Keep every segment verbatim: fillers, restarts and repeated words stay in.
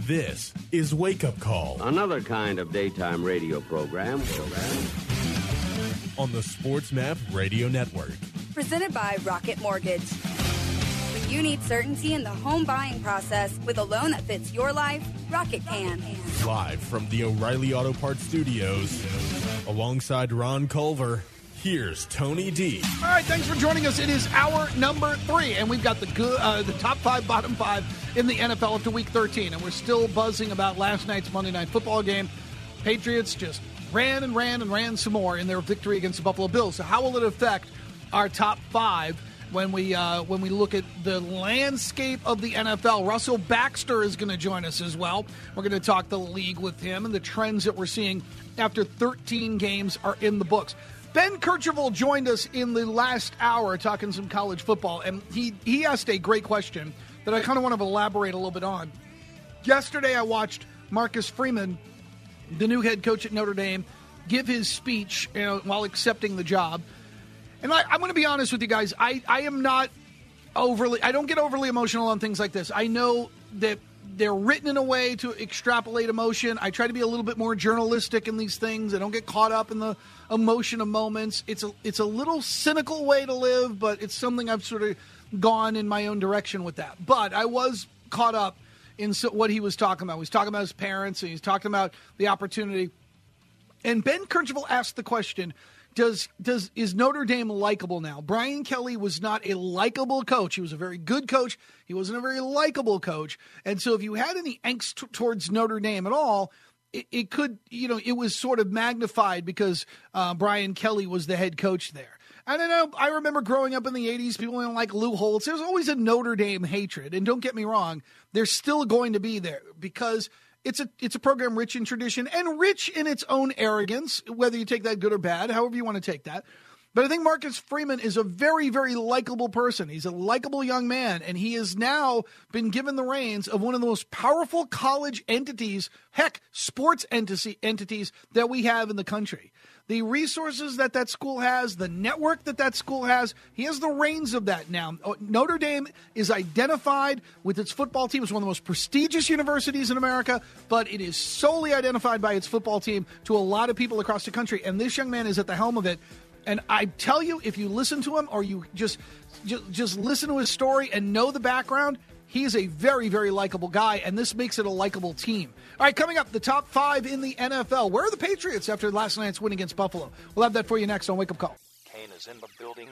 This is Wake Up Call. Another kind of daytime radio program. On the Sports Map Radio Network. Presented by Rocket Mortgage. When you need certainty in the home buying process with a loan that fits your life, Rocket can. Live from the O'Reilly Auto Parts Studios, alongside Ron Culver, here's Tony D. All right, thanks for joining us. It is hour number three, and we've got the good, uh, the top five, bottom five in the N F L up to week thirteen, and we're still buzzing about last night's Monday Night Football game. Patriots just ran and ran and ran some more in their victory against the Buffalo Bills. So how will it affect our top five when we uh, when we look at the landscape of the N F L? Russell Baxter is going to join us as well. We're going to talk the league with him and the trends that we're seeing after thirteen games are in the books. Ben Kercheval joined us in the last hour talking some college football, and he, he asked a great question that I kind of want to elaborate a little bit on. Yesterday I watched Marcus Freeman, the new head coach at Notre Dame, give his speech, you know, while accepting the job. And I, I'm going to be honest with you guys. I, I am not overly – I don't get overly emotional on things like this. I know that they're written in a way to extrapolate emotion. I try to be a little bit more journalistic in these things. I don't get caught up in the emotion of moments. It's a, it's a little cynical way to live, but it's something I've sort of gone in my own direction with that. But I was caught up in so, what he was talking about. He was talking about his parents, and he's talking about the opportunity. And Ben Kercheval asked the question, Does does is Notre Dame likable now? Brian Kelly was not a likable coach. He was a very good coach. He wasn't a very likable coach. And so if you had any angst t- towards Notre Dame at all, it, it could, you know, it was sort of magnified because uh, Brian Kelly was the head coach there. And I know I remember growing up in the eighties, people didn't like Lou Holtz. There's always a Notre Dame hatred. And don't get me wrong, they're still going to be there because It's a it's a program rich in tradition and rich in its own arrogance, whether you take that good or bad, however you want to take that. But I think Marcus Freeman is a very, very likable person. He's a likable young man, and he has now been given the reins of one of the most powerful college entities, heck, sports entity, entities that we have in the country. The resources that that school has, the network that that school has, he has the reins of that now. Notre Dame is identified with its football team as one of the most prestigious universities in America, but it is solely identified by its football team to a lot of people across the country, and this young man is at the helm of it. And I tell you, if you listen to him or you just, just, just listen to his story and know the background, he is a very, very likable guy, and this makes it a likable team. All right, coming up, the top five in the N F L. Where are the Patriots after last night's win against Buffalo? We'll have that for you next on Wake Up Call. Kane is in the building.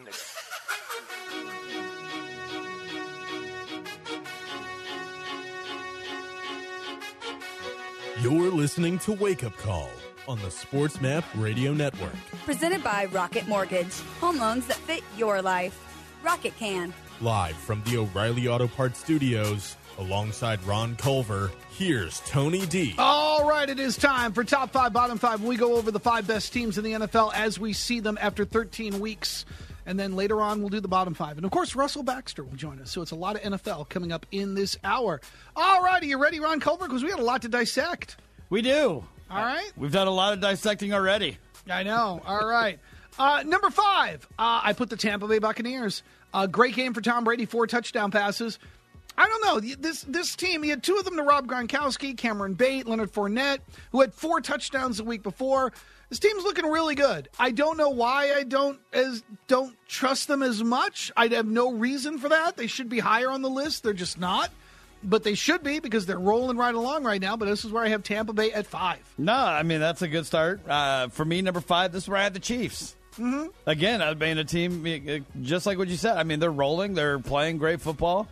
You're listening to Wake Up Call on the Sports Map Radio Network. Presented by Rocket Mortgage. Home loans that fit your life. Rocket can. Live from the O'Reilly Auto Parts Studios, alongside Ron Culver, here's Tony D. All right, it is time for Top five, Bottom five. We go over the five best teams in the N F L as we see them after thirteen weeks. And then later on, we'll do the bottom five. And, of course, Russell Baxter will join us. So it's a lot of N F L coming up in this hour. All right, are you ready, Ron Culver? Because we had a lot to dissect. We do. All right. We've done a lot of dissecting already. I know. All right. Uh, number five, uh, I put the Tampa Bay Buccaneers. Uh, great game for Tom Brady, four touchdown passes. I don't know. This this team, he had two of them to Rob Gronkowski, Cameron Bate, Leonard Fournette, who had four touchdowns the week before. This team's looking really good. I don't know why I don't as don't trust them as much. I have no reason for that. They should be higher on the list. They're just not. But they should be because they're rolling right along right now. But this is where I have Tampa Bay at five. No, I mean, that's a good start. Uh, for me, number five, this is where I have the Chiefs. Mm-hmm. Again, I mean, a team, just like what you said. I mean, they're rolling. They're playing great football.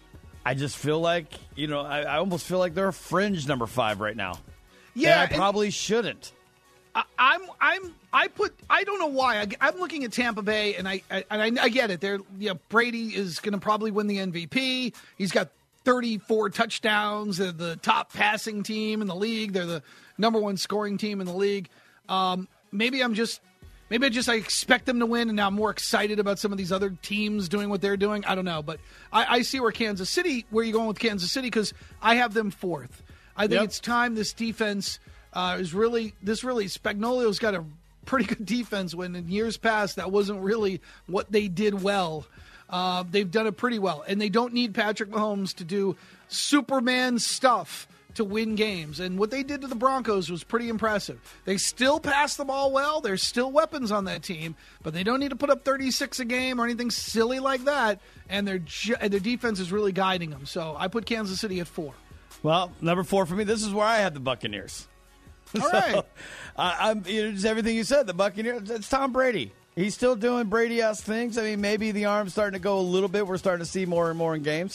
I just feel like, you know, I, I almost feel like they're a fringe number five right now. Yeah. And I probably and shouldn't. I, I'm, I'm, I put, I don't know why. I, I'm looking at Tampa Bay, and I, I, and I, I get it. They're, you know, Brady is going to probably win the M V P. He's got thirty-four touchdowns. They're the top passing team in the league. They're the number one scoring team in the league. Um, maybe I'm just, maybe I just I expect them to win, and now I'm more excited about some of these other teams doing what they're doing. I don't know, but I, I see where Kansas City, where you're going with Kansas City, because I have them fourth. I think Yep. it's time this defense uh, is really, this really, Spagnolio's got a pretty good defense when in years past that wasn't really what they did well. Uh, they've done it pretty well, and they don't need Patrick Mahomes to do Superman stuff to win games. And what they did to the Broncos was pretty impressive. They still pass the ball well. There's still weapons on that team, but they don't need to put up thirty-six a game or anything silly like that. And their ju- their defense is really guiding them. So I put Kansas City at four. Well, number four for me, this is where I had the Buccaneers. All right. So, uh, I'm, you know, just everything you said, the Buccaneers, it's Tom Brady. He's still doing Brady-esque things. I mean, maybe the arm's starting to go a little bit. We're starting to see more and more in games.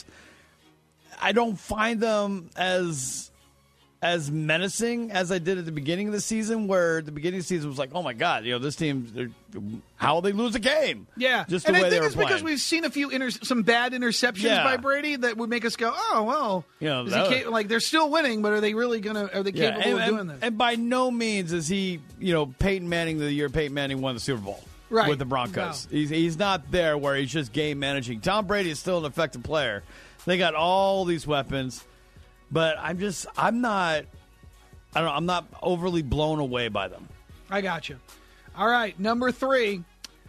I don't find them as as menacing as I did at the beginning of the season, where the beginning of the season was like, oh, my God, you know, this team, how will they lose a game? Yeah. Just the and way I think they were it's because playing. we've seen a few inter- some bad interceptions Yeah. by Brady that would make us go, oh, well, You know, is that he was- ca- like they're still winning, but are they really going to, are they Yeah, capable and, of and- doing this? And by no means is he, you know, Peyton Manning the year Peyton Manning won the Super Bowl Right. with the Broncos. No. He's, he's not there where he's just game managing. Tom Brady is still an effective player. They got all these weapons, but I'm just, I'm not, I don't know, I'm not overly blown away by them. I got you. All right, number three.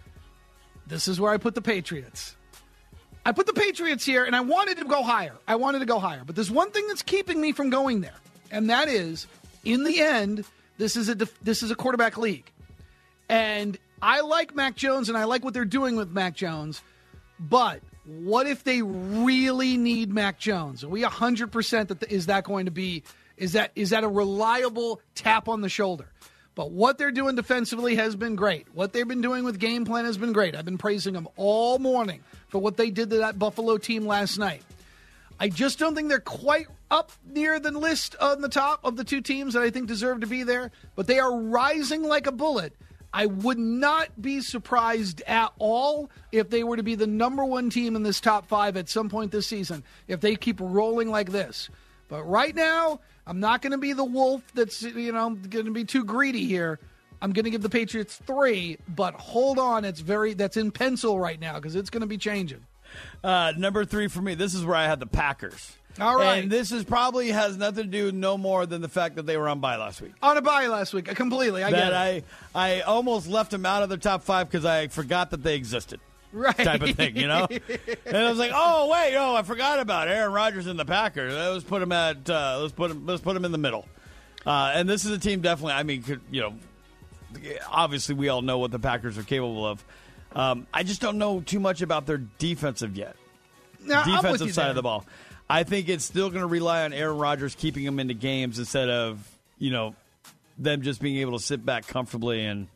This is where I put the Patriots. I put the Patriots here, and I wanted to go higher. I wanted to go higher. But there's one thing that's keeping me from going there, and that is, in the end, this is a def- this is a quarterback league. And I like Mac Jones, and I like what they're doing with Mac Jones, but what if they really need Mac Jones? Are we one hundred percent that is that going to be is that is that a reliable tap on the shoulder? But what they're doing defensively has been great. What they've been doing with game plan has been great. I've been praising them all morning for what they did to that Buffalo team last night. I just don't think they're quite up near the list on the top of the two teams that I think deserve to be there, but they are rising like a bullet. I would not be surprised at all if they were to be the number one team in this top five at some point this season, if they keep rolling like this. But right now, I'm not going to be the wolf that's, you know, going to be too greedy here. I'm going to give the Patriots three, but hold on, it's very that's in pencil right now because it's going to be changing. Uh, number three for me, this is where I had the Packers. All right. And this is probably has nothing to do no more than the fact that they were on bye last week. On a bye last week, completely. I get that it. I, I almost left them out of the top five because I forgot that they existed. Right. Type of thing, you know? And I was like, oh, wait, oh, I forgot about Aaron Rodgers and the Packers. Let's put him at, uh, let's put him, let's put him in the middle. Uh, and this is a team definitely, I mean, could, you know, obviously we all know what the Packers are capable of. Um, I just don't know too much about their defensive yet. Now, I'm with defensive you side there. of the ball. I think it's still going to rely on Aaron Rodgers keeping them into games instead of, you know, them just being able to sit back comfortably and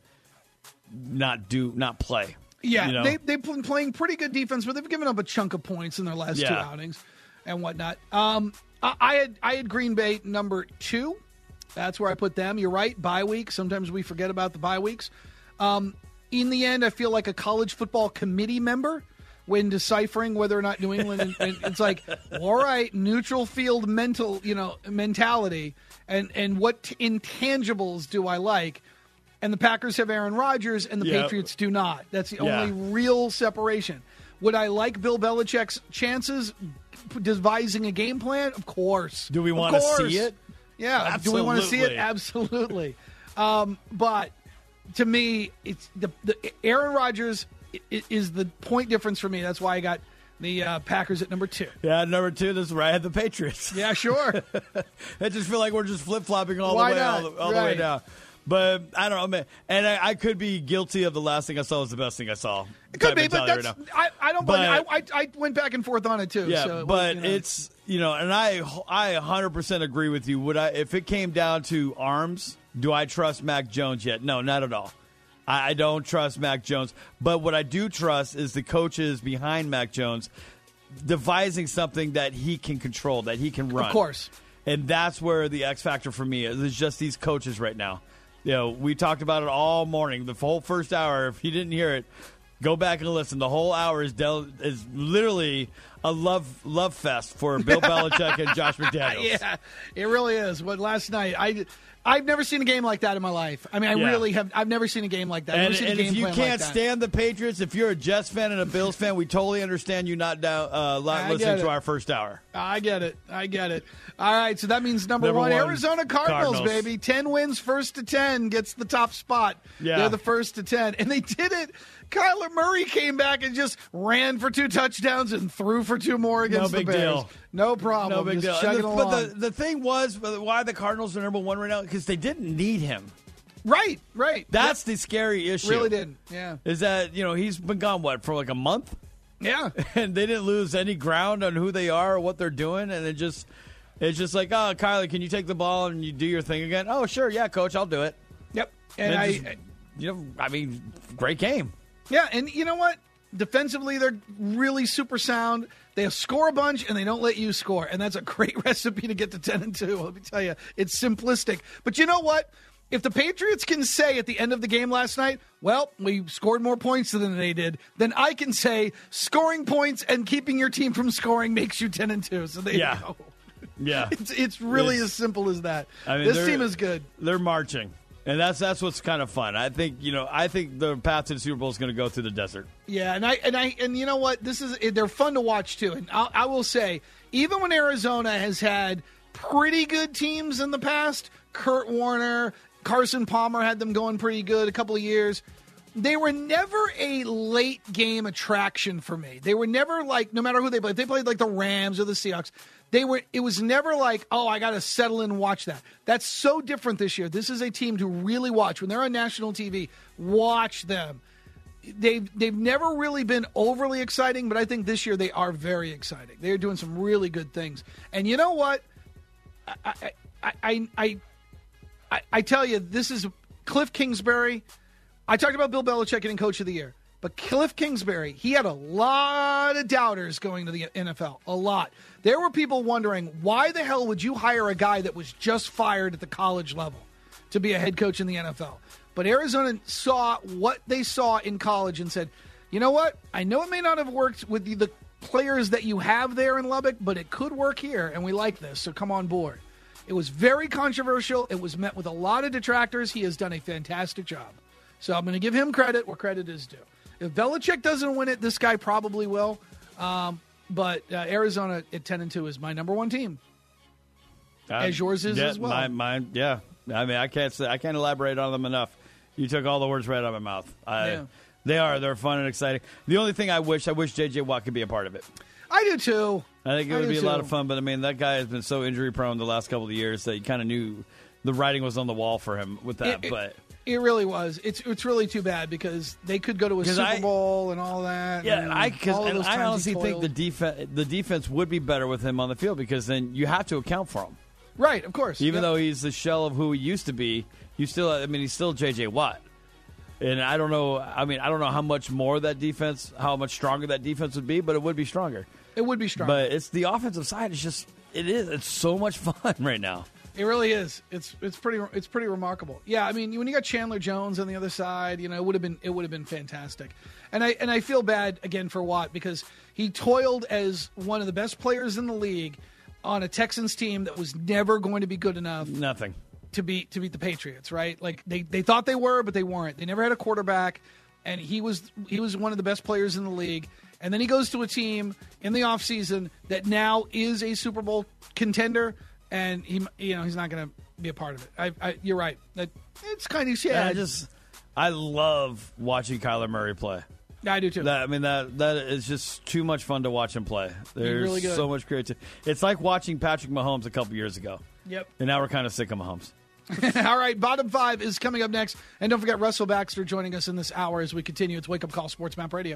not do, not play. Yeah, you know? they, they've been playing pretty good defense, but they've given up a chunk of points in their last two Yeah. outings and whatnot. Um, I, I had I had Green Bay number two. That's where I put them. You're right, bye week. Sometimes we forget about the bye weeks. Um, in the end, I feel like a college football committee member when deciphering whether or not New England. and, and it's like, all right, neutral field mental, you know, mentality, and and what t- intangibles do I like? And the Packers have Aaron Rodgers, and the Yeah. Patriots do not. That's the Yeah. only real separation. Would I like Bill Belichick's chances devising a game plan? Of course. Do we Of want to course. see it? Yeah. Do we want to see it? Absolutely. Um, but to me, it's the, the Aaron Rodgers i- is the point difference for me. That's why I got the uh, Packers at number two. Yeah, number two, this is where I had the Patriots. Yeah, sure. I just feel like we're just flip-flopping all Why the way, not? all, the, all the way Right. down. But I don't know, man. And I, I could be guilty of the last thing I saw was the best thing I saw. It could type be, but mentality that's right I, I don't. But- blame I, I I went back and forth on it too. Yeah, so it was, but you know. it's you know, and I I one hundred percent agree with you. Would I if it came down to arms? Do I trust Mac Jones yet? No, not at all. I, I don't trust Mac Jones. But what I do trust is the coaches behind Mac Jones devising something that he can control, that he can run. Of course. And that's where the X factor for me is. It's just these coaches right now. You know, we talked about it all morning. The whole first hour, if you didn't hear it, go back and listen. The whole hour is del- is literally a love love fest for Bill Belichick and Josh McDaniels. Yeah, it really is. But last night, I I've never seen a game like that in my life. I mean, I Yeah. really have. I've never seen a game like that. I've And, never seen and a game if you plan can't like that. stand the Patriots, if you're a Jets fan and a Bills fan, we totally understand you not down, uh, I not get listening it. to our first hour. I get it. I get it. All right, so that means number, Number one, one, Arizona Cardinals, Cardinals. baby. Ten wins, first to ten, gets the top spot. Yeah. They're the first to ten. And they did it. Kyler Murray came back and just ran for two touchdowns and threw for for two more against No big the Bears. deal. No problem. No big Just deal. chugging The, along. but the, the thing was, why the Cardinals are number one right now, because they didn't need him. Right, right. That's the scary issue. Really didn't, yeah. Is that, you know, he's been gone, what, for like a month? Yeah. And they didn't lose any ground on who they are or what they're doing, and it just, it's just like, oh, Kyler, can you take the ball and you do your thing again? Oh, sure, yeah, coach, I'll do it. Yep. And, And I, just, you know, I mean, great game. yeah, and you know what? Defensively, they're really super sound. They score a bunch, and they don't let you score. And that's a great recipe to get to ten and two. Let me tell you, it's simplistic. But you know what? If the Patriots can say at the end of the game last night, well, we scored more points than they did, then I can say scoring points and keeping your team from scoring makes you ten and two. So they Yeah. go. Yeah. It's, it's really It's- as simple as that. I mean, this they're- team is good. They're marching. And that's that's what's kind of fun. I think, you know, I think the path to the Super Bowl is going to go through the desert. Yeah, and I and I and you know what? This is they're fun to watch too. And I'll, I will say, even when Arizona has had pretty good teams in the past, Kurt Warner, Carson Palmer had them going pretty good a couple of years. They were never a late game attraction for me. They were never like, no matter who they played, if they played like the Rams or the Seahawks, they were. It was never like, oh, I got to settle in and watch that. That's so different this year. This is a team to really watch. When they're on national T V, watch them. They've they've never really been overly exciting, but I think this year they are very exciting. They're doing some really good things. And you know what? I I I I, I, I tell you, this is Cliff Kingsbury. I talked about Bill Belichick getting Coach of the Year, but Cliff Kingsbury, he had a lot of doubters going to the N F L. A lot. There were people wondering, why the hell would you hire a guy that was just fired at the college level to be a head coach in the N F L? But Arizona saw what they saw in college and said, you know what? I know it may not have worked with the, the players that you have there in Lubbock, but it could work here, and we like this, so come on board. It was very controversial. It was met with a lot of detractors. He has done a fantastic job. So I'm going to give him credit where credit is due. If Belichick doesn't win it, this guy probably will. Um, but uh, Arizona at ten and two is my number one team. As yours is yeah, as well. My, mine, yeah. I mean, I can't say, I can't elaborate on them enough. You took all the words right out of my mouth. I, Yeah. They are. They're fun and exciting. The only thing I wish, I wish J J Watt could be a part of it. I do too. I think it I would do be a lot too. of fun, but I mean, that guy has been so injury prone the last couple of years that you kind of knew the writing was on the wall for him with that. It- it- but It really was. It's it's really too bad because they could go to a 'Cause Super I- Bowl and all that. yeah, and and I cause, all of and those I times he honestly think the toiled. defense the defense would be better with him on the field because then you have to account for him. Right, of course. Even Yep. though he's the shell of who he used to be, you still. I mean, he's still J J Watt. And I don't know. I mean, I don't know how much more that defense, how much stronger that defense would be, but it would be stronger. it would be strong. But it's the offensive side. It's just it is. It's so much fun right now. It really is. It's it's pretty it's pretty remarkable. Yeah, I mean, when you got Chandler Jones on the other side, you know, it would have been it would have been fantastic. And I and I feel bad again for Watt because he toiled as one of the best players in the league on a Texans team that was never going to be good enough Nothing. to beat to beat the Patriots, right? Like they, they thought they were, but they weren't. They never had a quarterback, and he was he was one of the best players in the league. And then he goes to a team in the offseason that now is a Super Bowl contender, and he you know he's not going to be a part of it. I, I you're right. That it's kind of sad. And I just I love watching Kyler Murray play. I do too. That, I mean that that is just too much fun to watch him play. There's really good. so much creativity. It's like watching Patrick Mahomes a couple years ago. Yep. And now we're kind of sick of Mahomes. All right, bottom five is coming up next, and don't forget Russell Baxter joining us in this hour as we continue. It's Wake Up Call Sports Map Radio.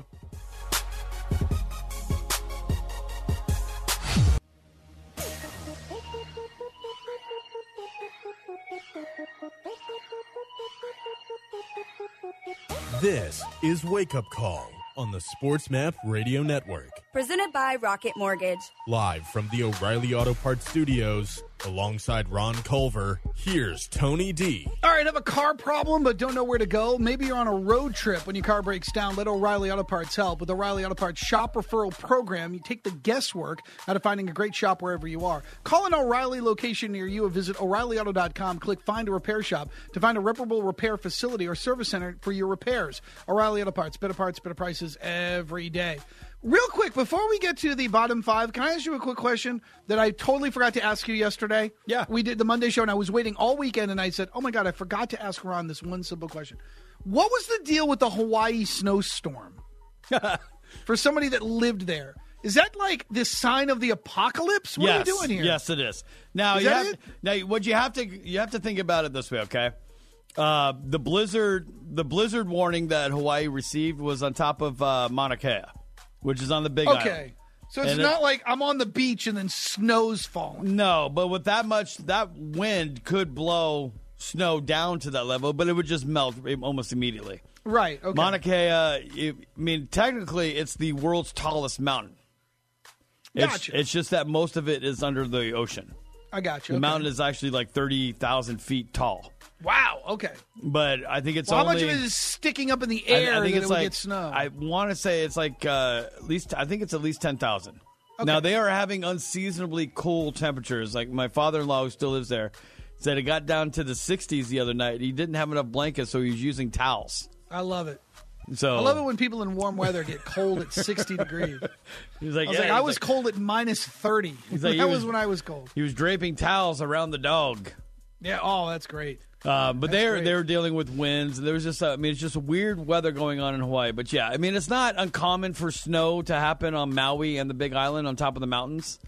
This is Wake Up Call on the Sports Map Radio Network. Presented by Rocket Mortgage. Live from the O'Reilly Auto Parts Studios, alongside Ron Culver, here's Tony D. All right, have a car problem but don't know where to go? Maybe you're on a road trip when your car breaks down. Let O'Reilly Auto Parts help. With O'Reilly Auto Parts shop referral program, you take the guesswork out of finding a great shop wherever you are. Call an O'Reilly location near you or visit O'Reilly Auto dot com. Click Find a Repair Shop to find a reparable repair facility or service center for your repairs. O'Reilly Auto Parts, better parts, better prices every day. Real quick, before we get to the bottom five, can I ask you a quick question that I totally forgot to ask you yesterday? Yeah. We did the Monday show, and I was waiting all weekend, and I said, oh, my God, I forgot to ask Ron this one simple question. What was the deal with the Hawaii snowstorm? For somebody that lived there, Is that like the sign of the apocalypse? What yes, are we doing here? Yes, it is. Now is you that have it? now what you have to you have to think about it this way, okay? Uh, the blizzard the blizzard warning that Hawaii received was on top of uh, Mauna Kea, which is on the Big Island. Okay. So it's And not it- like I'm on the beach and then snow's falling. No, but with that much, that wind could blow snow down to that level, but it would just melt almost immediately. Right. Okay. Mauna Kea, it, I mean, technically, it's the world's tallest mountain. It's, Gotcha. it's just that most of it is under the ocean. I got you. The Okay. mountain is actually like thirty thousand feet tall. Wow. Okay. But I think it's Well, how only. much of it is sticking up in the I- air I, think that it's it would like get snow? I want to say it's like uh, at least I think it's at least ten thousand. Okay. Now they are having unseasonably cool temperatures. Like my father-in-law, who still lives there, said it got down to the sixties the other night. He didn't have enough blankets, so he was using towels. I love it. So I love it when people in warm weather get cold at sixty degrees. He was like, I was yeah, like, I he's was like- cold at minus thirty. like, that he was, was- when I was cold. He was draping towels around the dog. Yeah. Oh, that's great. Uh, but That's they're great. they're dealing with winds. There was just uh, I mean it's just weird weather going on in Hawaii. But yeah, I mean it's not uncommon for snow to happen on Maui and the Big Island on top of the mountains.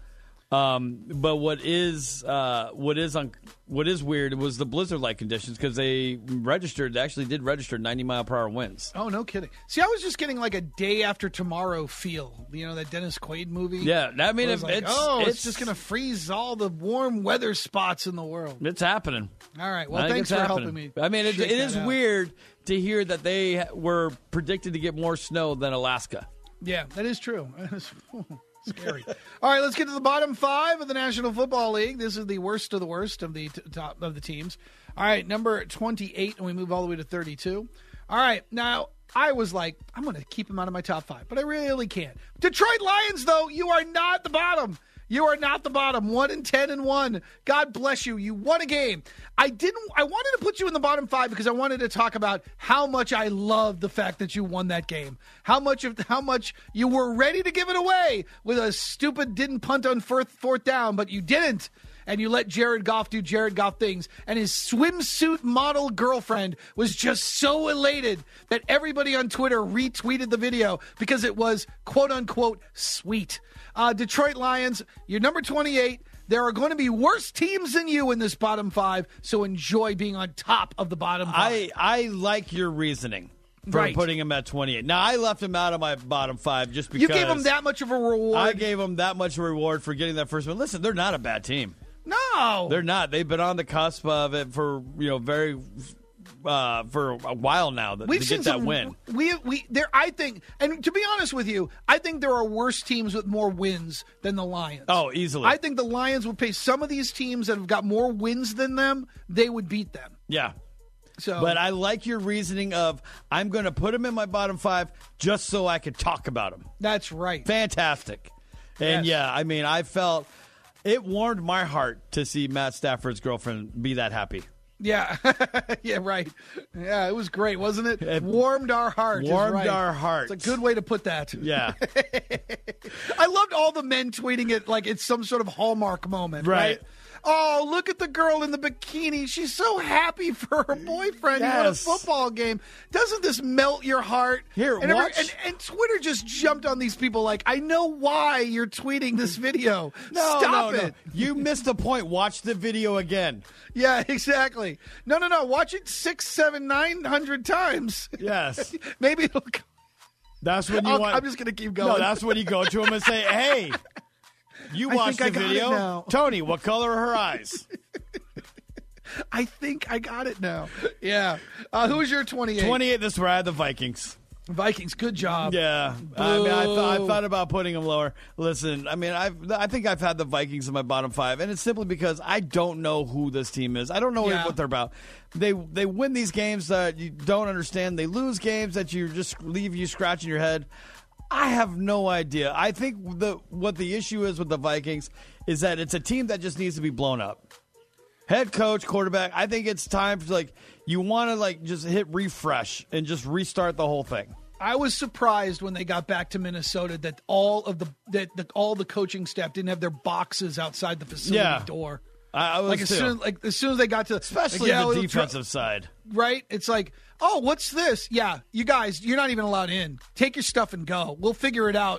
Um, but what is uh, what is un- what is weird was the blizzard-like conditions because they registered they actually did register ninety mile per hour winds. Oh, no kidding. See, I was just getting like a Day After Tomorrow feel. You know, that Dennis Quaid movie? Yeah, I mean I was it, like, it's oh, it's, it's just going to freeze all the warm weather spots in the world. it's happening. All right. I Well, think thanks it's for happening. helping me. I mean, it, shake it that is out. weird to hear that they were predicted to get more snow than Alaska. Yeah, that is true. That is scary. All right, let's get to the bottom five of the National Football League. This is the worst of the worst of the t- top of the teams. All right, number twenty-eight, and we move all the way to thirty-two. All right, now I was like, I'm going to keep him out of my top five, but I really can't. Detroit Lions, though, you are not the bottom. You are not the bottom. One and ten and one. God bless you. You won a game. I didn't. I wanted to put you in the bottom five because I wanted to talk about how much I loved the fact that you won that game. How much of how much you were ready to give it away with a stupid didn't punt on fourth fourth down, but you didn't. And you let Jared Goff do Jared Goff things. And his swimsuit model girlfriend was just so elated that everybody on Twitter retweeted the video because it was quote unquote sweet. Uh, Detroit Lions, you're number twenty-eight. There are going to be worse teams than you in this bottom five, so enjoy being on top of the bottom five. I, I like your reasoning for Right. putting him at twenty-eight. Now, I left him out of my bottom five just because you gave him that much of a reward. I gave him that much reward for getting that first one. Listen, they're not a bad team. no. They're not. They've been on the cusp of it for, you know, very uh, for a while now that, We've to seen get that some, win. We we there. I think, and to be honest with you, I think there are worse teams with more wins than the Lions. Oh, easily. I think the Lions would pay some of these teams that have got more wins than them. They would beat them. Yeah. So, But I like your reasoning of I'm going to put him in my bottom five just so I could talk about him. that's right. Fantastic. And Yes. yeah, I mean, I felt it warmed my heart to see Matt Stafford's girlfriend be that happy. Yeah, yeah, right. Yeah, it was great, wasn't it? It warmed our heart. is warmed right. our hearts. It's a good way to put that. Yeah. I loved all the men tweeting it like it's some sort of Hallmark moment, right? Right. Oh, look at the girl in the bikini. She's so happy for her boyfriend. He won a Yes. football game. Doesn't this melt your heart? Here, and, watch- and, and Twitter just jumped on these people like, I know why you're tweeting this video. No, Stop no, it. no. You missed the point. Watch the video again. Yeah, exactly. No, no, no. Watch it six, seven, nine hundred times. Yes. Maybe it'll. That's when you I'll, want. I'm just gonna keep going. No, that's when you go to him and say, "Hey, you I watched think the I got it video, now." Tony. What color are her eyes?" I think I got it now. Yeah. Uh, who's your twenty-eight? Twenty-eight. This is where I had the Vikings. Vikings. Good job. Yeah, I mean, I, th- I Boo. thought about putting them lower. Listen, I mean, I've, I think I've had the Vikings in my bottom five, and it's simply because I don't know who this team is. I don't know Yeah. what they're about. They they win these games that you don't understand. They lose games that you just leave you scratching your head. I have no idea. I think the what the issue is with the Vikings is that it's a team that just needs to be blown up. Head coach, quarterback. I think it's time for like you want to like just hit refresh and just restart the whole thing. I was surprised when they got back to Minnesota that all of the that the, all the coaching staff didn't have their boxes outside the facility Yeah. door. I, I was Like as too. soon like as soon as they got to Especially like, yeah, the we'll try- defensive side. right? It's like, oh, what's this? Yeah, you guys, you're not even allowed in. Take your stuff and go. We'll figure it out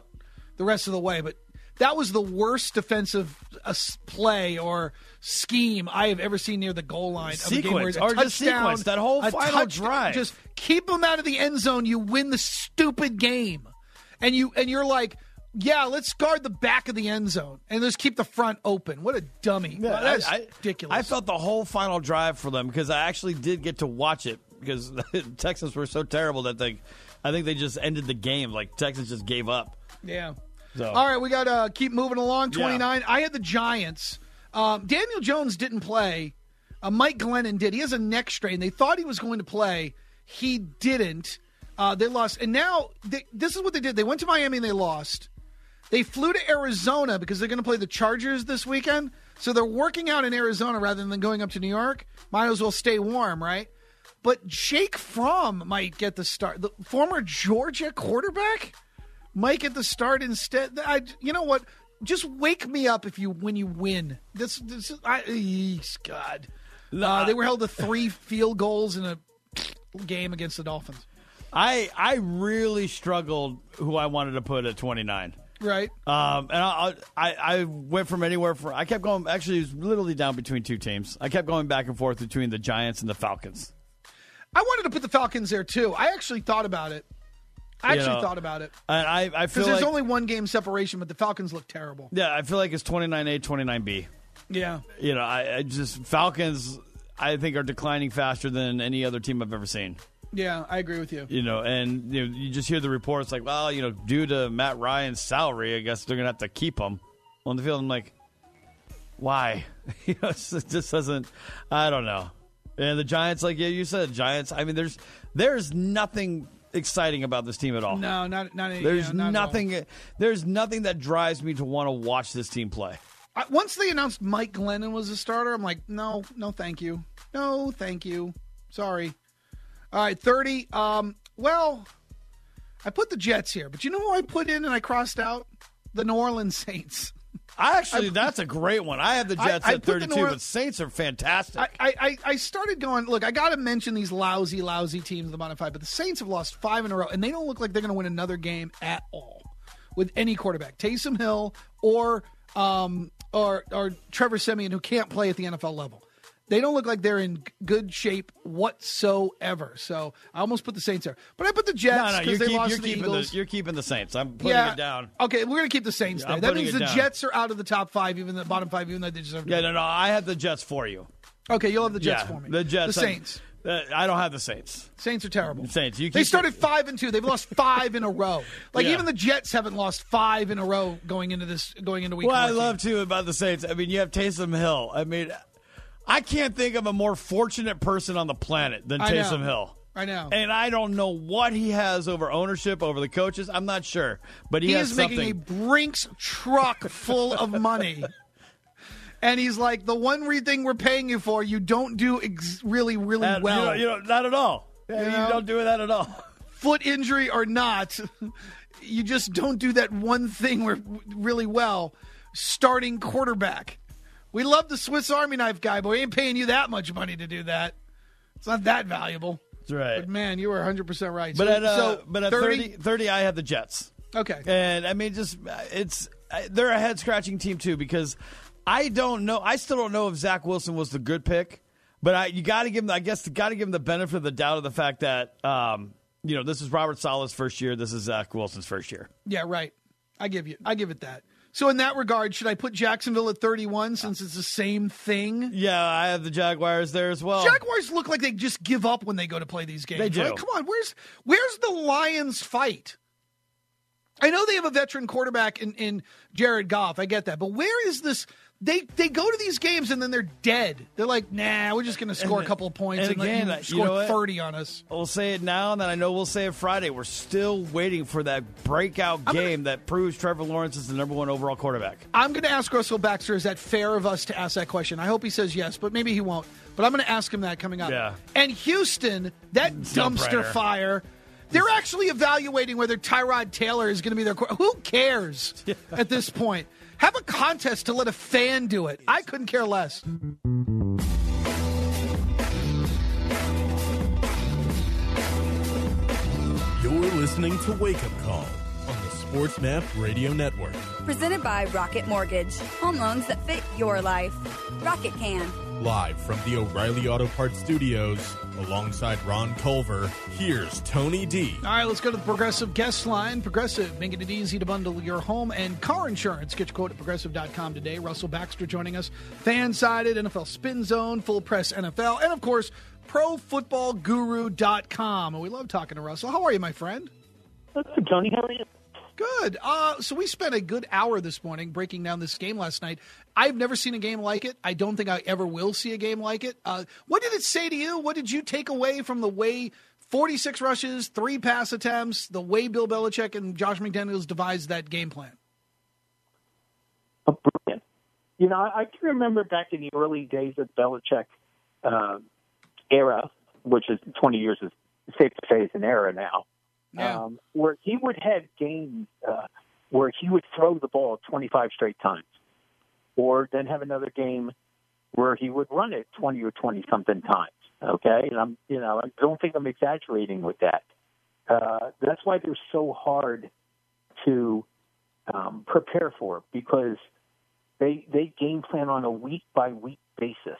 the rest of the way. But that was the worst defensive uh, play or scheme I have ever seen near the goal line. Sequence, of a game where it's a or touchdown, just sequence, that whole a final touch, drive. Just keep them out of the end zone. You win the stupid game. And, you, and you're like, yeah, let's guard the back of the end zone and let's keep the front open. What a dummy. Yeah, well, that's I, ridiculous. I felt the whole final drive for them because I actually did get to watch it because the Texans were so terrible that they, I think they just ended the game. Like, Texans just gave up. Yeah. So. All right, we got to uh, keep moving along. twenty-nine. Yeah. I had the Giants. Um, Daniel Jones didn't play. Uh, Mike Glennon did. He has a neck strain. They thought he was going to play. He didn't. Uh, they lost. And now, they, this is what they did. They went to Miami and they lost. They flew to Arizona because they're going to play the Chargers this weekend. So they're working out in Arizona rather than going up to New York. Might as well stay warm, right? But Jake Fromm might get the start. The former Georgia quarterback might get the start instead. I, you know what? Just wake me up if you when you win. This, this I, eesh, God. Uh, they were held to three field goals in a game against the Dolphins. I I really struggled who I wanted to put at twenty-nine. Right. Um, and I, I I went from anywhere from I kept going. Actually, it was literally down between two teams. I kept going back and forth between the Giants and the Falcons. I wanted to put the Falcons there too. I actually thought about it. I actually you know, thought about it. And I, I feel because there's like, only one game separation, but the Falcons look terrible. Yeah, I feel like it's twenty-nine A, twenty-nine B. Yeah. You know, I, I just Falcons. I think are declining faster than any other team I've ever seen. Yeah, I agree with you. You know, and you know, you just hear the reports like, well, you know, due to Matt Ryan's salary, I guess they're gonna have to keep him on the field. I'm like, why? You know, it just doesn't. I don't know. And the Giants, like yeah, you said, Giants. I mean, there's there's nothing exciting about this team at all. No, not not. Any, there's yeah, not nothing. There's nothing that drives me to want to watch this team play. I, once they announced Mike Glennon was a starter, I'm like, no, no, thank you, no, thank you, sorry. All right, thirty. Um, well, I put the Jets here, but you know who I put in and I crossed out? The New Orleans Saints. I actually, I, that's a great one. I have the Jets I, I at thirty-two, Nor- but Saints are fantastic. I, I, I started going, look, I got to mention these lousy, lousy teams in the bottom five, but the Saints have lost five in a row, and they don't look like they're going to win another game at all with any quarterback. Taysom Hill or um or or Trevor Siemian, who can't play at the N F L level. They don't look like they're in good shape whatsoever. So I almost put the Saints there. But I put the Jets because no, no, they keep, lost to the Eagles. The, you're keeping the Saints. I'm putting yeah. it down. Okay, we're going to keep the Saints yeah, there. I'm that means the down. Jets are out of the top five, even the bottom five, even though they deserve to Yeah, be. no, no. I have the Jets for you. Okay, you'll have the Jets yeah, for me. The Jets. The Saints. I, I don't have the Saints. Saints are terrible. Saints. You keep they started the, five and two. They've lost five in a row. Like yeah. even the Jets haven't lost five in a row going into this going into week. Well, fourteen. I love too about the Saints. I mean, you have Taysom Hill. I mean, I can't think of a more fortunate person on the planet than I Taysom know. Hill. I know. And I don't know what he has over ownership, over the coaches. I'm not sure. But he, he has is something. making a Brinks truck full of money. And he's like, the one re- thing we're paying you for, you don't do ex- really, really and, well. You know, you know, not at all. You, you, you know? don't do that at all. Foot injury or not, you just don't do that one thing re- really well. Starting quarterback. We love the Swiss Army knife guy, but we ain't paying you that much money to do that. It's not that valuable. That's right. But, man, you were one hundred percent right. But so, at, uh, so but at thirty, thirty, I have the Jets. Okay. And, I mean, just it's they're a head-scratching team, too, because I don't know. I still don't know if Zach Wilson was the good pick. But I, you got to give him, I guess, got to give him the benefit of the doubt of the fact that, um, you know, this is Robert Saleh's first year. This is Zach Wilson's first year. Yeah, right. I give you, I give it that. So in that regard, should I put Jacksonville at thirty-one since it's the same thing? Yeah, I have the Jaguars there as well. Jaguars look like they just give up when they go to play these games. They do. Right? Come on, where's where's the Lions fight? I know they have a veteran quarterback in, in Jared Goff. I get that. But where is this? They they go to these games and then they're dead. They're like, nah, we're just going to score and, a couple of points and, and again, let you score you know thirty on us. We'll say it now, and then I know we'll say it Friday. We're still waiting for that breakout I'm game gonna, that proves Trevor Lawrence is the number one overall quarterback. I'm going to ask Russell Baxter, is that fair of us to ask that question? I hope he says yes, but maybe he won't. But I'm going to ask him that coming up. Yeah. And Houston, that dumpster fire, they're actually evaluating whether Tyrod Taylor is going to be their quarterback. Who cares at this point? Have a contest to let a fan do it. I couldn't care less. You're listening to Wake Up Call on the SportsMap Radio Network. Presented by Rocket Mortgage. Home loans that fit your life. Rocket can. Live from the O'Reilly Auto Parts Studios, alongside Ron Culver, here's Tony D. All right, let's go to the Progressive guest line. Progressive, making it easy to bundle your home and car insurance. Get your quote at progressive dot com today. Russell Baxter joining us. Fan-sided, N F L Spin Zone, Full Press N F L, and, of course, pro football guru dot com. And we love talking to Russell. How are you, my friend? Good, Tony. How are you? Good. Uh, so we spent a good hour this morning breaking down this game last night. I've never seen a game like it. I don't think I ever will see a game like it. Uh, what did it say to you? What did you take away from the way forty-six rushes, three pass attempts, the way Bill Belichick and Josh McDaniels devised that game plan? Oh, brilliant. You know, I, I can remember back in the early days of Belichick uh, era, which is twenty years is safe to say is an era now. Yeah. Um, where he would have games uh, where he would throw the ball twenty-five straight times, or then have another game where he would run it twenty or twenty-something times, okay? And I'm, you know, I don't think I'm exaggerating with that. Uh, that's why they're so hard to um, prepare for, because they they game plan on a week-by-week basis.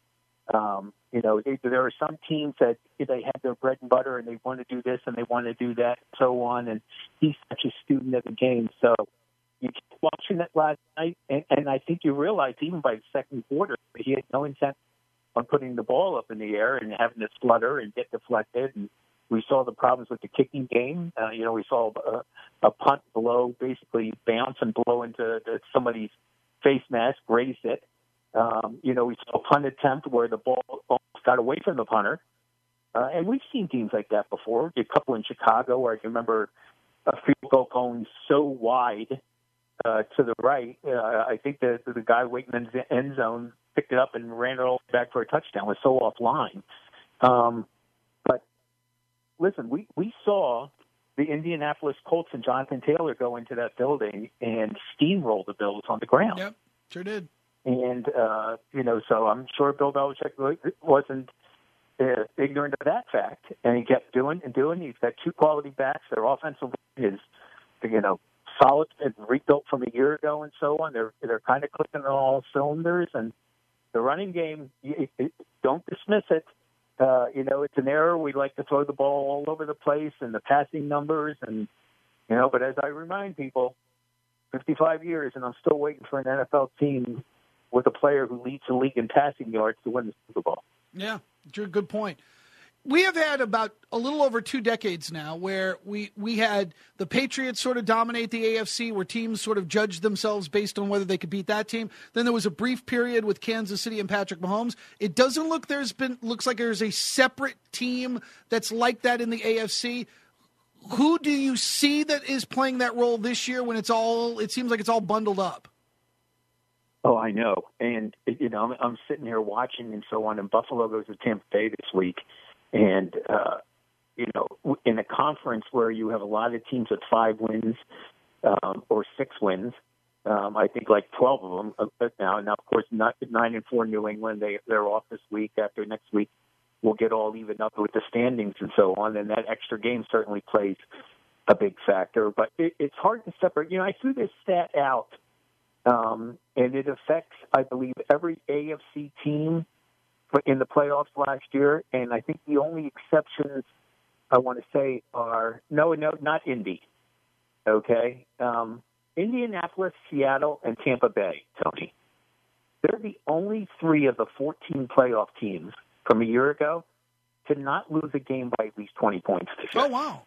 Um, you know, they, there are some teams that they have their bread and butter and they want to do this and they want to do that and so on. And he's such a student of the game. So you keep watching it last night, and, and I think you realize even by the second quarter, he had no intent on putting the ball up in the air and having it flutter and get deflected. And we saw the problems with the kicking game. Uh, you know, we saw a, a punt blow, basically bounce and blow into the, somebody's face mask, raise it. Um, you know, we saw a punt attempt where the ball almost got away from the punter. Uh, and we've seen teams like that before. A couple in Chicago where I can remember a field goal going so wide uh, to the right. Uh, I think the, the guy waiting in the end zone picked it up and ran it all back for a touchdown. It was so offline. Um, but, listen, we, we saw the Indianapolis Colts and Jonathan Taylor go into that building and steamroll the Bills on the ground. Yep, sure did. And, uh, you know, so I'm sure Bill Belichick wasn't uh, ignorant of that fact. And he kept doing and doing. He's got two quality backs. Their offensive line is, you know, solid and rebuilt from a year ago and so on. They're they're kind of clicking on all cylinders. And the running game, you, you, don't dismiss it. Uh, you know, it's an error. We like to throw the ball all over the place and the passing numbers. And, you know, but as I remind people, fifty-five years, and I'm still waiting for an N F L team with a player who leads the league in passing yards to win the Super Bowl. Yeah, good point. We have had about a little over two decades now where we, we had the Patriots sort of dominate the A F C, where teams sort of judged themselves based on whether they could beat that team. Then there was a brief period with Kansas City and Patrick Mahomes. It doesn't look there's been looks like there's a separate team that's like that in the A F C. Who do you see that is playing that role this year when it's all it seems like it's all bundled up? Oh, I know. And, you know, I'm, I'm sitting here watching and so on, and Buffalo goes to Tampa Bay this week. And, uh, you know, in a conference where you have a lot of teams with five wins um, or six wins, um, I think like twelve of them uh, now. Now, of course, not, nine and four New England, they, they're off this week. After next week, we'll get all even up with the standings and so on. And that extra game certainly plays a big factor. But it, it's hard to separate. You know, I threw this stat out. Um, and it affects, I believe, every A F C team in the playoffs last year. And I think the only exceptions I want to say are, no, no, not Indy. Okay. Um, Indianapolis, Seattle, and Tampa Bay, Tony. They're the only three of the fourteen playoff teams from a year ago to not lose a game by at least twenty points this year. Oh, wow.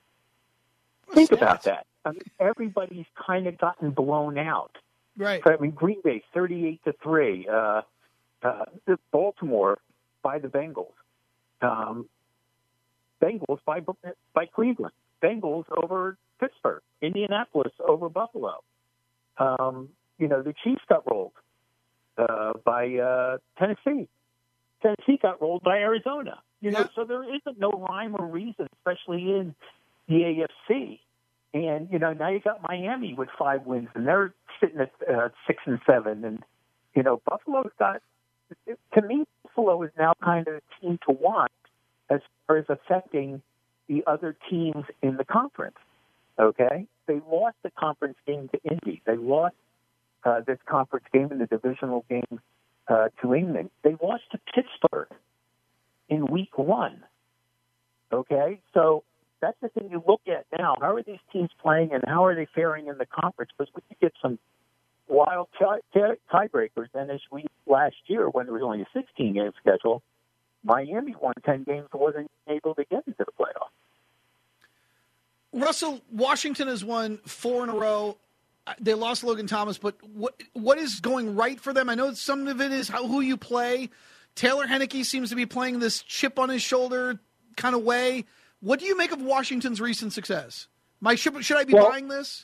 Think about that. I mean, everybody's kind of gotten blown out. Right. I mean, Green Bay, thirty-eight to three. Uh, uh, Baltimore by the Bengals. Um, Bengals by by Cleveland. Bengals over Pittsburgh. Indianapolis over Buffalo. Um, you know, the Chiefs got rolled uh, by uh, Tennessee. Tennessee got rolled by Arizona. You know, yeah. So there isn't no rhyme or reason, especially in the A F C. And, you know, now you got Miami with five wins, and they're sitting at uh, six and seven. And, you know, Buffalo's got, to me, Buffalo is now kind of a team to watch as far as affecting the other teams in the conference. Okay? They lost the conference game to Indy. They lost uh, this conference game in the divisional game uh, to England. They lost to Pittsburgh in week one. Okay? So that's the thing you look at now. How are these teams playing and how are they faring in the conference? Because we could get some wild tie- tie- tiebreakers. And as we last year, when there was only a sixteen-game schedule, Miami won ten games and wasn't able to get into the playoffs. Russell, Washington has won four in a row. They lost Logan Thomas, but what what is going right for them? I know some of it is how, who you play. Taylor Heineke seems to be playing this chip on his shoulder kind of way. What do you make of Washington's recent success? My should, should I be well, buying this?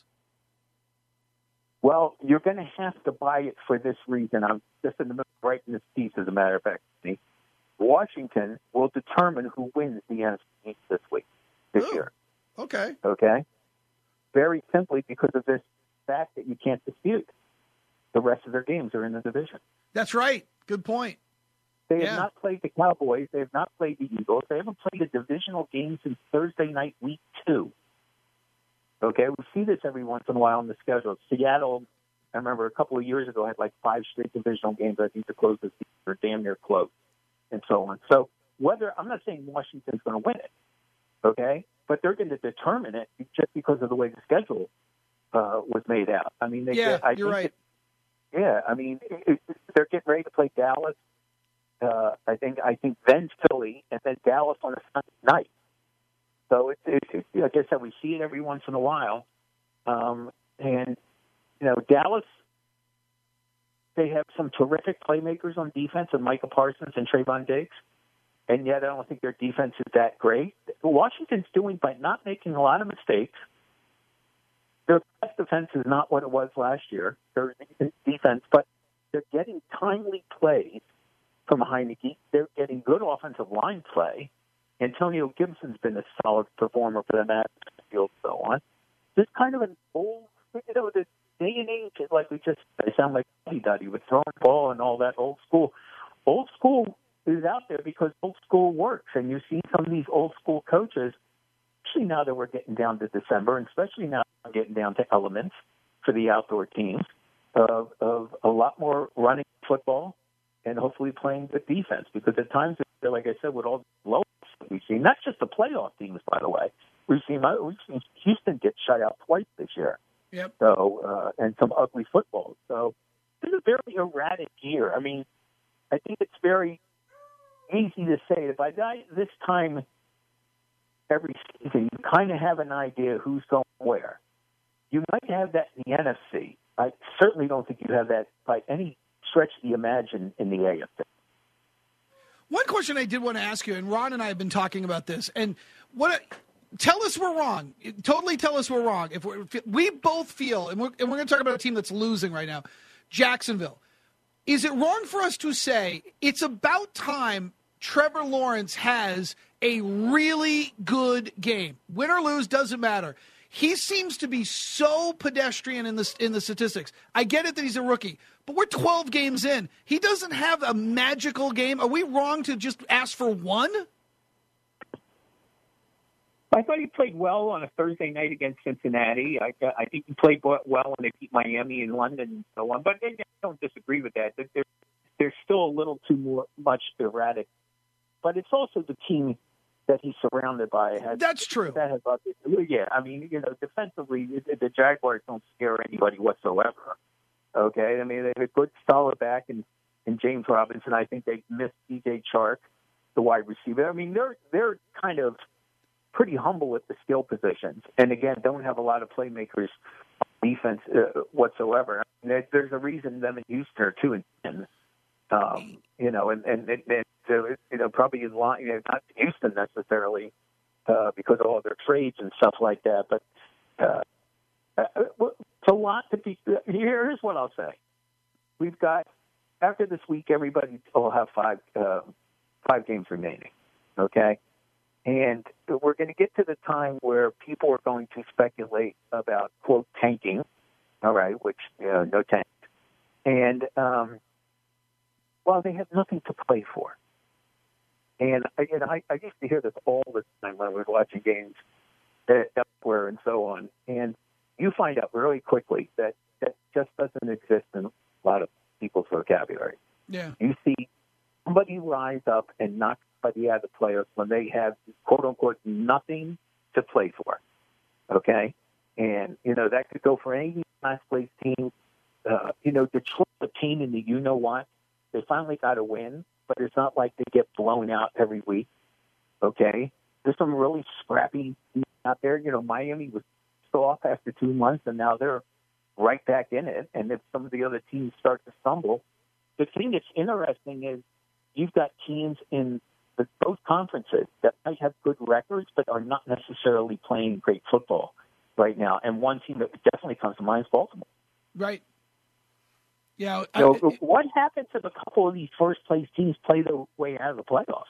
Well, you're going to have to buy it for this reason. I'm just in the middle of writing this piece, as a matter of fact. Washington will determine who wins the N F C East this week, this Ooh, year. Okay. Okay? Very simply because of this fact that you can't dispute. The rest of their games are in the division. That's right. Good point. They yeah. have not played the Cowboys. They have not played the Eagles. They haven't played a divisional game since Thursday night, week two. Okay? We see this every once in a while in the schedule. Seattle, I remember a couple of years ago, had like five straight divisional games. I think to close the season or damn near close, and so on. So whether I'm not saying Washington's going to win it, okay, but they're going to determine it just because of the way the schedule uh, was made out. I mean, they, yeah, I you're think right. It, yeah, I mean, it, it, they're getting ready to play Dallas. Uh, I think I think then Philly and then Dallas on a Sunday night. So it's, it's, it's like I said, we see it every once in a while, um, and you know, Dallas. They have some terrific playmakers on defense, and Micah Parsons and Trayvon Diggs, and yet I don't think their defense is that great. Washington's doing by not making a lot of mistakes. Their best defense is not what it was last year. Their defense, but they're getting timely plays from Heineke. They're getting good offensive line play. Antonio Gibson's been a solid performer for them at the field, so on. This kind of an old, you know, the day and age is like we just, I sound like Duddy with throwing the ball and all that old school. Old school is out there because old school works, and you see some of these old school coaches, especially now that we're getting down to December, and especially now we're getting down to elements for the outdoor teams, of, of a lot more running football and hopefully playing good defense, because at times, like I said, with all the lows we've seen, not just the playoff teams, by the way, we've seen, we've seen Houston get shut out twice this year. Yep. So, uh, and some ugly football. So it's a very erratic year. I mean, I think it's very easy to say that by this time every season, you kind of have an idea who's going where. You might have that in the N F C. I certainly don't think you have that by any stretch of the imagine in the A F C. One question I did want to ask you, and Ron and I have been talking about this, and what tell us we're wrong. Totally tell us we're wrong. If we're, if we both feel, and we're, and we're going to talk about a team that's losing right now, Jacksonville. Is it wrong for us to say it's about time Trevor Lawrence has a really good game? Win or lose, doesn't matter. He seems to be so pedestrian in the, in the statistics. I get it that he's a rookie, but we're twelve games in. He doesn't have a magical game. Are we wrong to just ask for one? I thought he played well on a Thursday night against Cincinnati. I, I think he played well when they beat Miami and London and so on. But I don't disagree with that. They're, they're still a little too more, much erratic. But it's also the team that he's surrounded by. Has, That's true. That has, yeah, I mean, you know, defensively, the Jaguars don't scare anybody whatsoever. Okay? I mean, they have a good, solid back in, in James Robinson. I think they missed D J Chark, the wide receiver. I mean, they're they're kind of pretty humble at the skill positions, and again, don't have a lot of playmakers on defense uh, whatsoever. I mean, there's a reason them and Houston are two and ten. Um, you know, and and, and, and so you know, probably in line, you know, not Houston necessarily uh, because of all their trades and stuff like that, but uh, it's a lot to be. Here's what I'll say: we've got after this week, everybody will have five uh, five games remaining. Okay. And we're going to get to the time where people are going to speculate about, quote, tanking, all right, which, you know, no tank. And, um, well, they have nothing to play for. And, and I, I used to hear this all the time when I was watching games elsewhere and so on. And you find out really quickly that that just doesn't exist in a lot of people's vocabulary. Yeah. You see somebody rise up and knock somebody out of the playoffs when they have, quote unquote, nothing to play for. Okay? And, you know, that could go for any last place team. Uh, you know, Detroit's a team in the you know what. They finally got a win, but it's not like they get blown out every week. Okay? There's some really scrappy teams out there. You know, Miami was off after two months, and now they're right back in it. And if some of the other teams start to stumble, the thing that's interesting is you've got teams in the, both conferences that might have good records but are not necessarily playing great football right now. And one team that definitely comes to mind is Baltimore. Right. Yeah. I, so it, what happens if a couple of these first-place teams play their way out of the playoffs?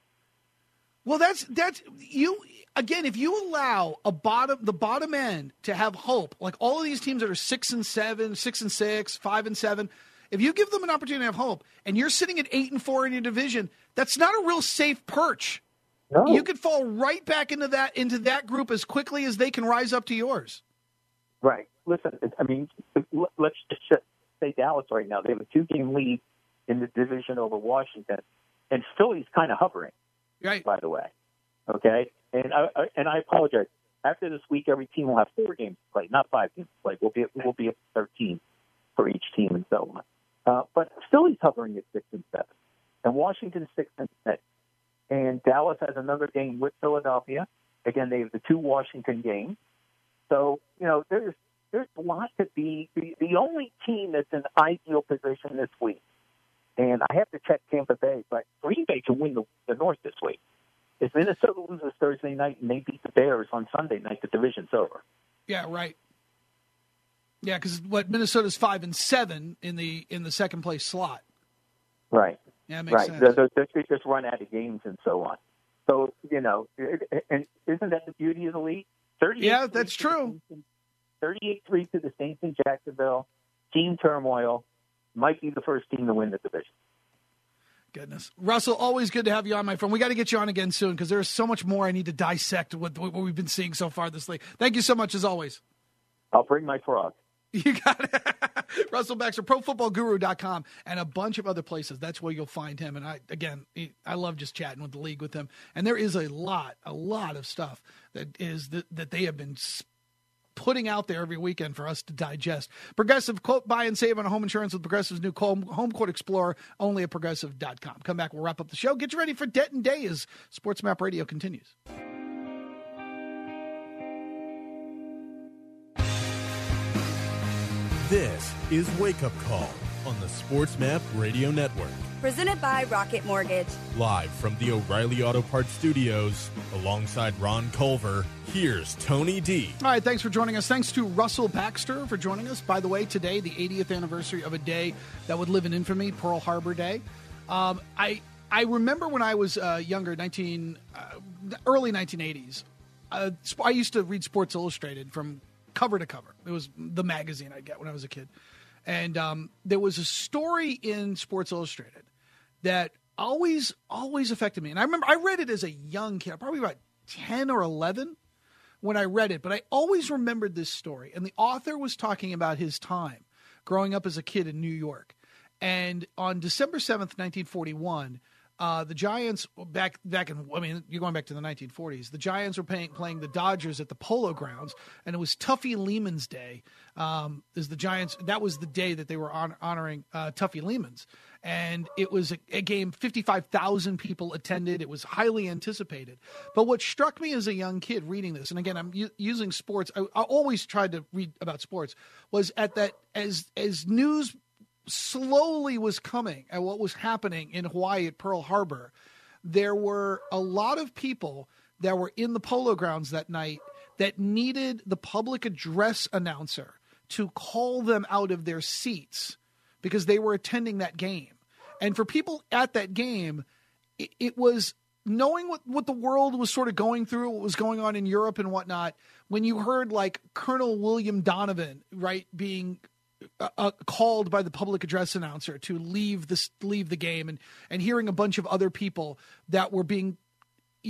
Well, that's that's you again. If you allow a bottom, the bottom end to have hope, like all of these teams that are six and seven, six and six, five and seven, if you give them an opportunity to have hope, and you're sitting at eight and four in your division, that's not a real safe perch. No. You could fall right back into that into that group as quickly as they can rise up to yours. Right. Listen, I mean, let's just say Dallas right now. They have a two-game lead in the division over Washington, and Philly's kind of hovering. Right. By the way, okay, and I, I and I apologize. After this week, every team will have four games to play, not five games to play. We'll be we'll be at thirteen for each team and so on. Uh, but Philly's hovering at six and seven, and Washington's six and six, and Dallas has another game with Philadelphia. Again, they have the two Washington games. So you know, there's there's a lot to be. The, the only team that's in ideal position this week. And I have to check Tampa Bay, but Green Bay can win the, the North this week. If Minnesota loses Thursday night and they beat the Bears on Sunday night, the division's over. Yeah, right. Yeah, because what Minnesota's five and seven in the in the second place slot. Right. Yeah, that makes right. sense. They're, they're, they just run out of games and so on. So you know, and isn't that the beauty of the league? Yeah, that's true. Thirty-eight three to the Saints in Jacksonville. Team turmoil. Might be the first team to win the division. Goodness. Russell, always good to have you on, my friend. We got to get you on again soon because there's so much more I need to dissect with what we've been seeing so far this league. Thank you so much, as always. I'll bring my frog. You got it. Russell Baxter, pro football guru dot com, and a bunch of other places. That's where you'll find him. And I, again, I love just chatting with the league with him. And there is a lot, a lot of stuff that is that, that they have been putting out there every weekend for us to digest. Progressive, quote, buy and save on home insurance with Progressive's new Home Quote Explorer, only at progressive dot com. Come back, we'll wrap up the show. Get you ready for Denton Day as Sports Map Radio continues. This is Wake Up Call on the Sports Map Radio Network. Presented by Rocket Mortgage. Live from the O'Reilly Auto Parts Studios, alongside Ron Culver, here's Tony D. All right, thanks for joining us. Thanks to Russell Baxter for joining us. By the way, today, the eightieth anniversary of a day that would live in infamy, Pearl Harbor Day. Um, I I remember when I was uh, younger, nineteen uh, early nineteen eighties. Uh, I used to read Sports Illustrated from cover to cover. It was the magazine I'd get when I was a kid. And um, there was a story in Sports Illustrated that always, always affected me. And I remember I read it as a young kid, probably about ten or eleven when I read it. But I always remembered this story. And the author was talking about his time growing up as a kid in New York. And on December seventh, nineteen forty-one, uh, the Giants, back back in, I mean, you're going back to the nineteen forties, the Giants were playing, playing the Dodgers at the Polo Grounds, and it was Tuffy Lehman's Day. Um, is the Giants, that was the day that they were on, honoring uh, Tuffy Lehman's. And it was a, a game, fifty-five thousand people attended. It was highly anticipated. But what struck me as a young kid reading this, and again, I'm u- using sports, I, I always tried to read about sports, was at that, as as news slowly was coming at what was happening in Hawaii at Pearl Harbor, there were a lot of people that were in the Polo Grounds that night that needed the public address announcer to call them out of their seats because they were attending that game. And for people at that game, it, it was knowing what, what the world was sort of going through, what was going on in Europe and whatnot, when you heard like Colonel William Donovan, right, being Uh, called by the public address announcer to leave this leave the game, and and hearing a bunch of other people that were being, you know,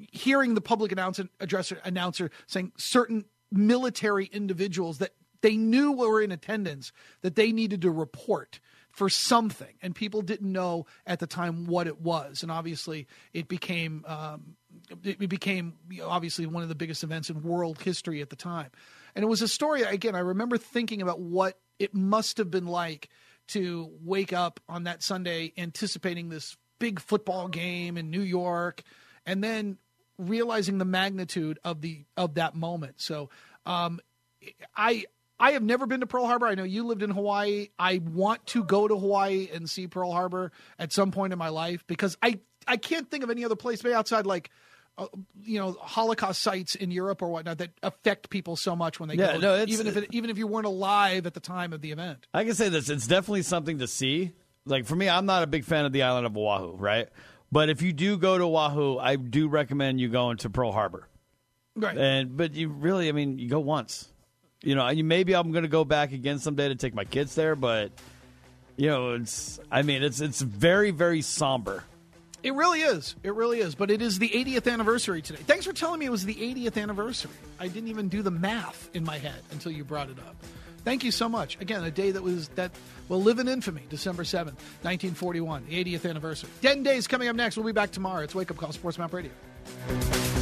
hearing the public announcer, addresser, announcer saying certain military individuals that they knew were in attendance that they needed to report for something, and people didn't know at the time what it was. And obviously, it became um, it became obviously one of the biggest events in world history at the time. And it was a story, again, I remember thinking about what it must have been like to wake up on that Sunday anticipating this big football game in New York, and then realizing the magnitude of the of that moment. So um, I I have never been to Pearl Harbor. I know you lived in Hawaii. I want to go to Hawaii and see Pearl Harbor at some point in my life, because I, I can't think of any other place, maybe outside like, uh, you know, Holocaust sites in Europe or whatnot, that affect people so much when they yeah, go, no, it's, even if it, even if you weren't alive at the time of the event. I can say this. It's definitely something to see. Like, for me, I'm not a big fan of the island of Oahu, right? But if you do go to Oahu, I do recommend you going to Pearl Harbor. Right. And But you really, I mean, you go once. You know, maybe I'm going to go back again someday to take my kids there, but, you know, it's, I mean, it's it's very, very somber. It really is. It really is. But it is the eightieth anniversary today. Thanks for telling me it was the eightieth anniversary. I didn't even do the math in my head until you brought it up. Thank you so much. Again, a day that was that will live in infamy, December seventh, nineteen forty-one, the eightieth anniversary. ten days coming up next. We'll be back tomorrow. It's Wake Up Call, Sports Map Radio.